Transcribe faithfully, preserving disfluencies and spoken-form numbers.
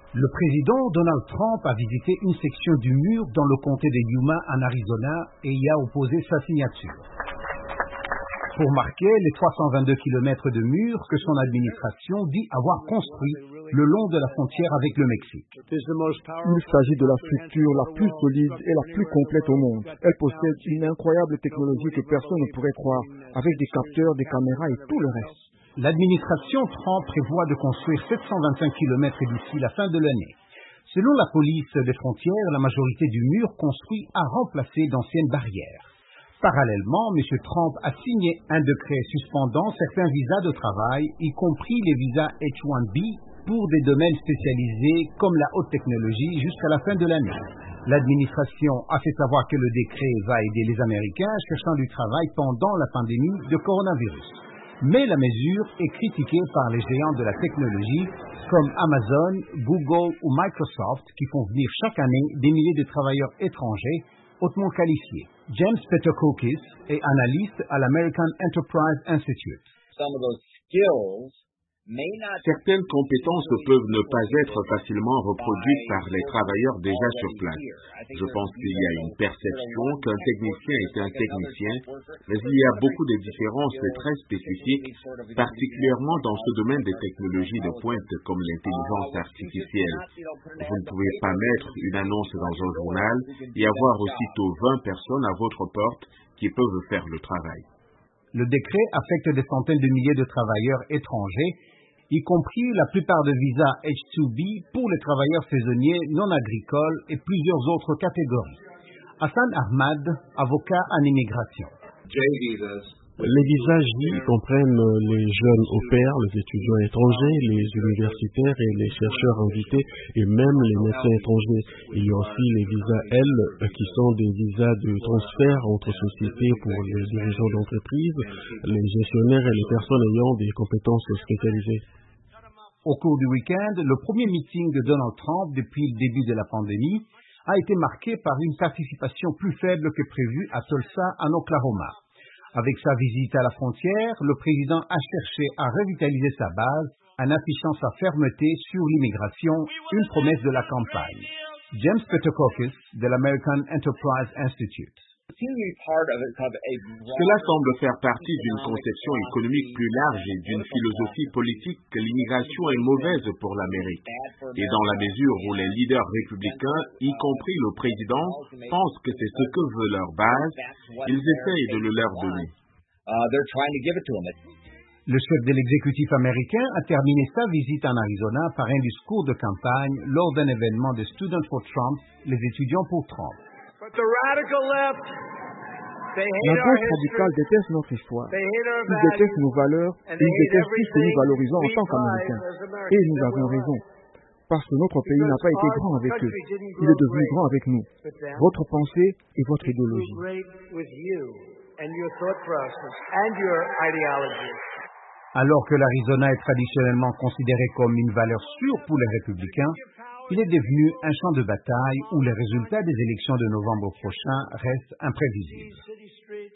Le président Donald Trump a visité une section du mur dans le comté de Yuma en Arizona et y a opposé sa signature. Pour marquer les trois cent vingt-deux kilomètres de mur que son administration dit avoir construit le long de la frontière avec le Mexique. Il s'agit de la structure la plus solide et la plus complète au monde. Elle possède une incroyable technologie que personne ne pourrait croire, avec des capteurs, des caméras et tout le reste. L'administration Trump prévoit de construire sept cent vingt-cinq kilomètres d'ici la fin de l'année. Selon la police des frontières, la majorité du mur construit a remplacé d'anciennes barrières. Parallèlement, M. Trump a signé un décret suspendant certains visas de travail, y compris les visas H un B pour des domaines spécialisés comme la haute technologie jusqu'à la fin de l'année. L'administration a fait savoir que le décret va aider les Américains cherchant du travail pendant la pandémie de coronavirus. Mais la mesure est critiquée par les géants de la technologie comme Amazon, Google ou Microsoft qui font venir chaque année des milliers de travailleurs étrangers hautement qualifiés. James Petokokis est analyste à l'American Enterprise Institute. Certaines compétences peuvent ne pas être facilement reproduites par les travailleurs déjà sur place. Je pense qu'il y a une perception qu'un technicien est un technicien, mais il y a beaucoup de différences très spécifiques, particulièrement dans ce domaine des technologies de pointe comme l'intelligence artificielle. Vous ne pouvez pas mettre une annonce dans un journal et avoir aussitôt vingt personnes à votre porte qui peuvent faire le travail. Le décret affecte des centaines de milliers de travailleurs étrangers, y compris la plupart de visas H deux B pour les travailleurs saisonniers non agricoles et plusieurs autres catégories. Hassan Ahmad, avocat en immigration. Les visas J comprennent les jeunes au pair, les étudiants étrangers, les universitaires et les chercheurs invités et même les médecins étrangers. Il y a aussi les visas L qui sont des visas de transfert entre sociétés pour les dirigeants d'entreprise, les gestionnaires et les personnes ayant des compétences spécialisées. Au cours du week-end, le premier meeting de Donald Trump depuis le début de la pandémie a été marqué par une participation plus faible que prévu à Tulsa, en Oklahoma. Avec sa visite à la frontière, le président a cherché à revitaliser sa base en affichant sa fermeté sur l'immigration, une promesse de la campagne. James Petokokis de l'American Enterprise Institute. Cela semble faire partie d'une conception économique plus large et d'une philosophie politique que l'immigration est mauvaise pour l'Amérique. Et dans la mesure où les leaders républicains, y compris le président, pensent que c'est ce que veut leur base, ils essayent de le leur donner. Le chef de l'exécutif américain a terminé sa visite en Arizona par un discours de campagne lors d'un événement de Students for Trump, les étudiants pour Trump. La gauche radicale déteste notre histoire. Ils détestent nos valeurs et ils détestent tout ce que nous valorisons en tant qu'Américains. Et nous avons raison. Parce que notre pays n'a pas été grand avec eux. Il est devenu grand avec nous. Votre pensée et votre idéologie. Alors que l'Arizona est traditionnellement considéré comme une valeur sûre pour les républicains, il est devenu un champ de bataille où les résultats des élections de novembre prochain restent imprévisibles.